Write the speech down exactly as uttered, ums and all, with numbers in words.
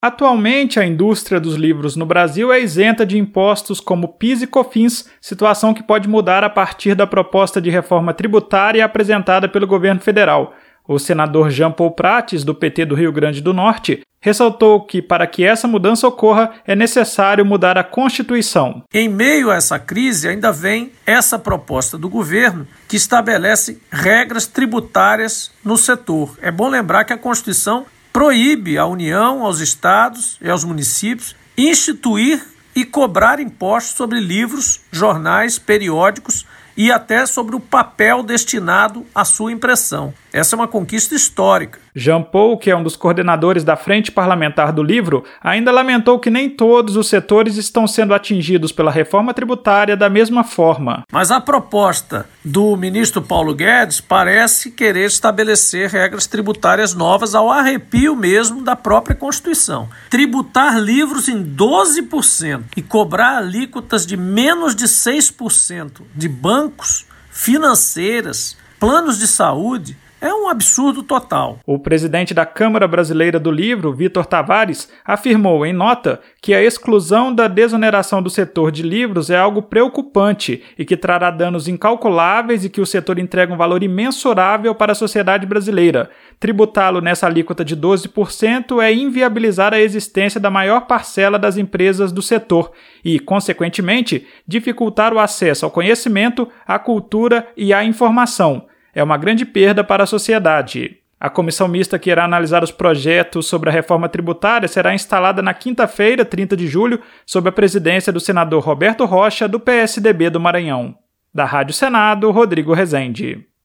Atualmente, a indústria dos livros no Brasil é isenta de impostos como PIS e COFINS, situação que pode mudar a partir da proposta de reforma tributária apresentada pelo governo federal. O senador Jean Paul Prates, do P T do Rio Grande do Norte, ressaltou que, para que essa mudança ocorra, é necessário mudar a Constituição. Em meio a essa crise, ainda vem essa proposta do governo que estabelece regras tributárias no setor. É bom lembrar que a Constituição proíbe à União, aos estados e aos municípios instituir e cobrar impostos sobre livros, jornais, periódicos e até sobre o papel destinado à sua impressão. Essa é uma conquista histórica. Jean Paul, que é um dos coordenadores da Frente Parlamentar do Livro, ainda lamentou que nem todos os setores estão sendo atingidos pela reforma tributária da mesma forma. Mas a proposta do ministro Paulo Guedes parece querer estabelecer regras tributárias novas ao arrepio mesmo da própria Constituição. Tributar livros em doze por cento e cobrar alíquotas de menos de seis por cento de bancos, financeiras, planos de saúde, é um absurdo total. O presidente da Câmara Brasileira do Livro, Vitor Tavares, afirmou em nota que a exclusão da desoneração do setor de livros é algo preocupante e que trará danos incalculáveis e que o setor entrega um valor imensurável para a sociedade brasileira. Tributá-lo nessa alíquota de doze por cento é inviabilizar a existência da maior parcela das empresas do setor e, consequentemente, dificultar o acesso ao conhecimento, à cultura e à informação. É uma grande perda para a sociedade. A comissão mista que irá analisar os projetos sobre a reforma tributária será instalada na quinta-feira, trinta de julho, sob a presidência do senador Roberto Rocha, do P S D B do Maranhão. Da Rádio Senado, Rodrigo Rezende.